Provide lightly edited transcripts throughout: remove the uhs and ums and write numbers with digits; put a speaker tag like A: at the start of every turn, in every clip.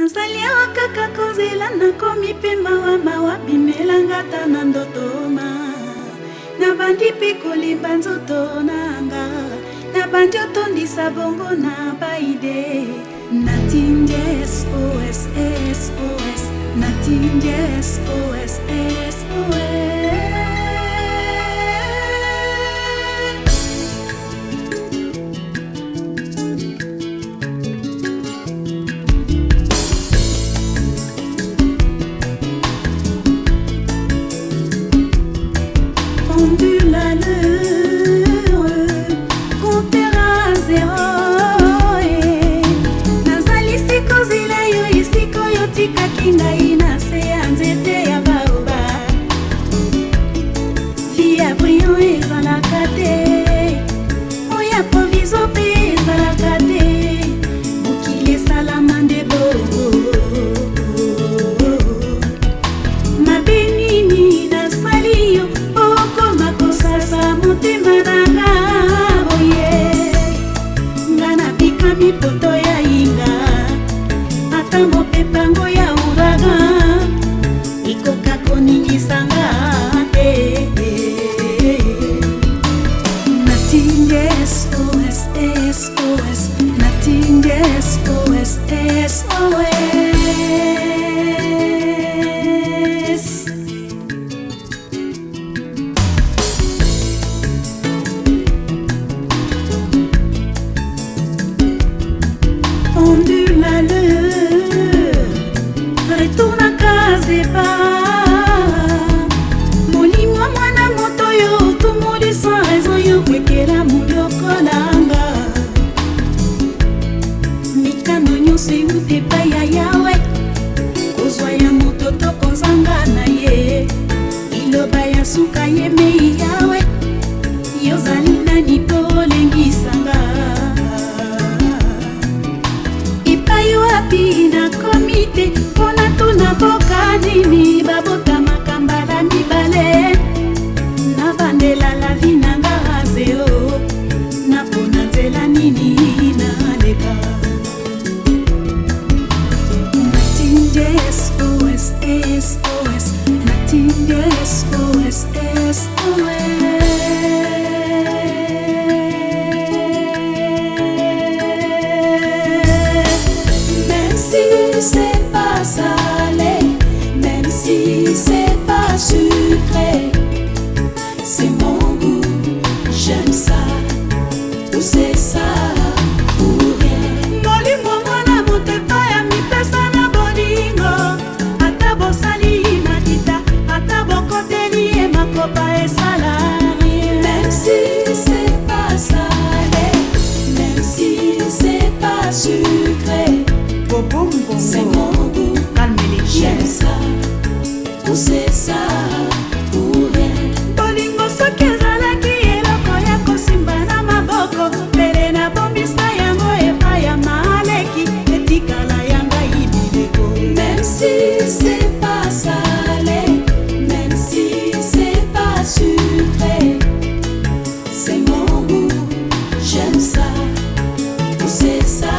A: Nazalia kaka kozela nakomi pe mawa bimelanga ta na ndotoma. Nabandi pe kolimba nzoto nanga. Nabandi otondisa bongo na baide. Nothing SOS SOS. Nothing SOS SOS. La l'heure, comptera zéro. Nazali siko zila yo isiko yo tika kingai na se anzete ya baoba. Via brillant ezalaka te, oya proviso pe ezalaka te. Mokili esalama nde bongo. Mabenini nasali yo sasa motema nanga boye ngana pika mipoto ya inga ata mopepango ya uraga ikoka koningisanga te. Nothing SOS SOS. Nothing SOS SOS. La l'heure, retourne à casa et pas. Molimo mwana moto yo, tout le monde sans raison yo kwekela muyo kolanga. Mikano nyonso ute pa ya yawe, kozwa ya moto to kozanga na ye. Iloba ya suka ye mei yawe, yozali nani po lengisanga. Pina komite pona tuna boka nini babota makambala mibale na bandela la vina ngazeo na pona nzela nini na leka. Nothing SOS SOS. Nothing SOS SOS.
B: C'est pas salé, même si c'est pas sucré, c'est mon goût, j'aime ça, ou c'est ça, ou rien.
A: Bolingo mwana motepa ya mipesa na bolingo, ata bosali matita, ata bokoteli e makopa esala rien.
B: Même si c'est pas salé, même si c'est pas sucré, c'est mon goût, j'aime ça, ou c'est ça, ou rien.
A: Bolingo soki ezalaki eloko ya kosimba na maboko, pele na bombisa yango epai ya maleki, etikala yanga ibileko.
B: Même si c'est pas salé, même si c'est pas sucré, c'est mon goût, j'aime ça, ou c'est ça.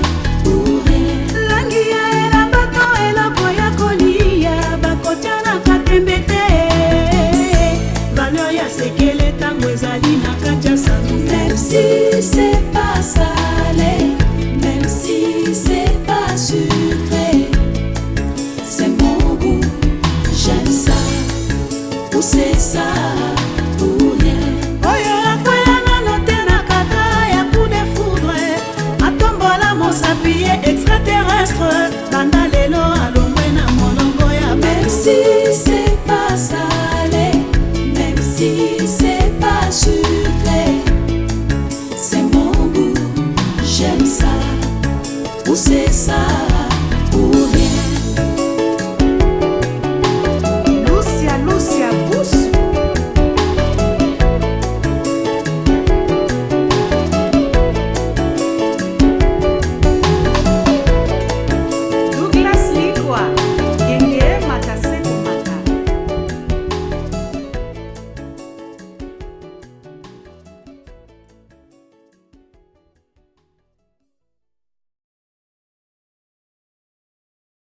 B: Même si c'est pas salé, même si c'est pas sucré, c'est mon goût, j'aime ça, ou c'est ça, ou rien.
A: Oyo akweyana note na kata ya coup de foudre, atombola mosapiye extraterrestre, banda lelo alongwe na molongo ya.
B: Même si c'est pas salé, même si c'est pas sucré, c'est mon goût, j'aime ça, ou c'est ça.